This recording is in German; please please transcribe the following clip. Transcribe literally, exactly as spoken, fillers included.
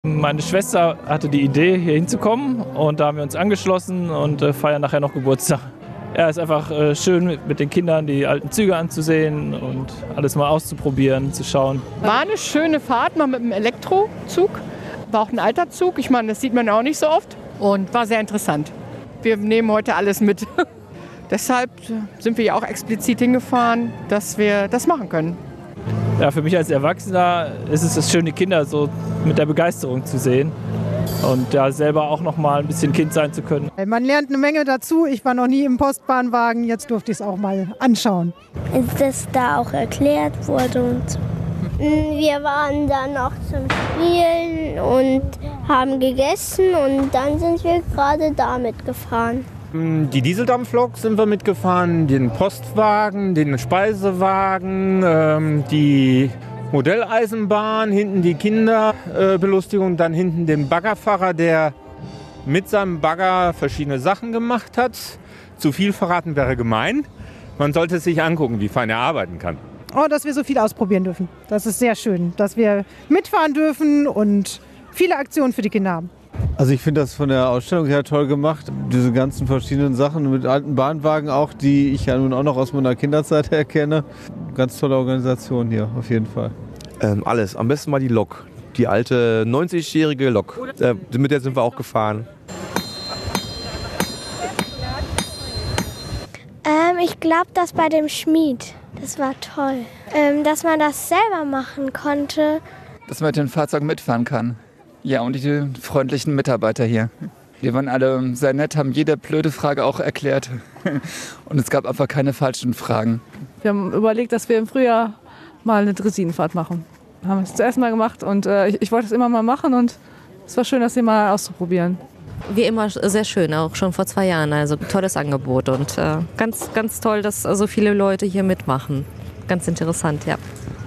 Meine Schwester hatte die Idee, hier hinzukommen und da haben wir uns angeschlossen und äh, feiern nachher noch Geburtstag. Ja, es ist einfach äh, schön mit, mit den Kindern die alten Züge anzusehen und alles mal auszuprobieren, zu schauen. War eine schöne Fahrt, mal mit dem Elektrozug. War auch ein alter Zug, ich meine, das sieht man auch nicht so oft und war sehr interessant. Wir nehmen heute alles mit. Deshalb sind wir ja auch explizit hingefahren, dass wir das machen können. Ja, für mich als Erwachsener ist es das schön, die Kinder so mit der Begeisterung zu sehen und ja, selber auch noch mal ein bisschen Kind sein zu können. Man lernt eine Menge dazu. Ich war noch nie im Postbahnwagen, jetzt durfte ich es auch mal anschauen. Dass da auch erklärt wurde und wir waren dann noch zum Spielen und haben gegessen und dann sind wir gerade damit gefahren. Die Dieseldampflok sind wir mitgefahren, den Postwagen, den Speisewagen, ähm, die Modelleisenbahn, hinten die Kinderbelustigung, dann hinten den Baggerfahrer, der mit seinem Bagger verschiedene Sachen gemacht hat. Zu viel verraten wäre gemein. Man sollte es sich angucken, wie fein er arbeiten kann. Oh, dass wir so viel ausprobieren dürfen. Das ist sehr schön, dass wir mitfahren dürfen und viele Aktionen für die Kinder haben. Also ich finde das von der Ausstellung her toll gemacht. Diese ganzen verschiedenen Sachen mit alten Bahnwagen auch, die ich ja nun auch noch aus meiner Kinderzeit her kenne. Ganz tolle Organisation hier, auf jeden Fall. Ähm, alles. Am besten mal die Lok. Die alte neunzigjährige Lok. Äh, mit der sind wir auch gefahren. Ähm, ich glaube, das bei dem Schmied. Das war toll. Ähm, dass man das selber machen konnte. Dass man mit den Fahrzeugen mitfahren kann. Ja, und die freundlichen Mitarbeiter hier. Wir waren alle sehr nett, haben jede blöde Frage auch erklärt. Und es gab einfach keine falschen Fragen. Wir haben überlegt, dass wir im Frühjahr mal eine Dressinenfahrt machen. Haben es zuerst mal gemacht und äh, ich, ich wollte es immer mal machen und es war schön, das hier mal auszuprobieren. Wie immer sehr schön, auch schon vor zwei Jahren. Also tolles Angebot und äh, ganz, ganz toll, dass so viele Leute hier mitmachen. Ganz interessant, ja.